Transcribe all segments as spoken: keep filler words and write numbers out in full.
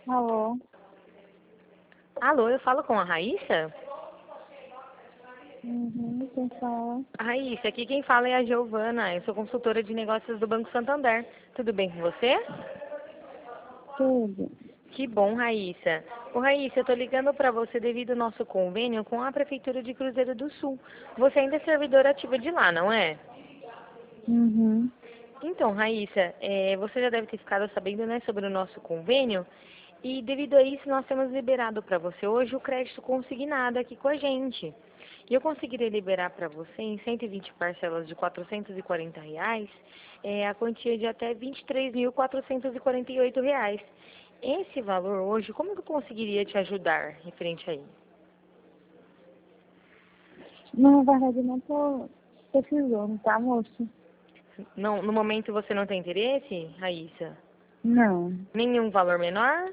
Alô? Alô, eu falo com a Raíssa? Uhum, quem fala? Raíssa, aqui quem fala é a Giovana, eu sou consultora de negócios do Banco Santander. Tudo bem com você? Tudo. Que bom, Raíssa. Ô, Raíssa, eu tô ligando para você devido ao nosso convênio com a Prefeitura de Cruzeiro do Sul. Você ainda é servidora ativa de lá, não é? Uhum. Então, Raíssa, é, você já deve ter ficado sabendo, né, sobre o nosso convênio. E devido a isso, nós temos liberado para você hoje o crédito consignado aqui com a gente. E eu conseguiria liberar para você em cento e vinte parcelas de quatrocentos e quarenta reais, é, a quantia de até vinte e três mil quatrocentos e quarenta e oito reais. Esse valor hoje, como que eu conseguiria te ajudar referente a ele? Na verdade, não tô precisando, tá, moço? Não, no momento você não tem interesse, Raíssa? Não. Nenhum valor menor?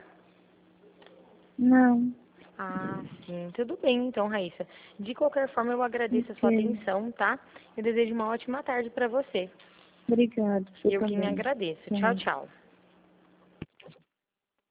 Não. Ah, sim, tudo bem então, Raíssa. De qualquer forma, eu agradeço a sua Ok. atenção, tá? Eu desejo uma ótima tarde para você. Obrigada, você Eu que me também. agradeço. Tchau, Tchau. tchau.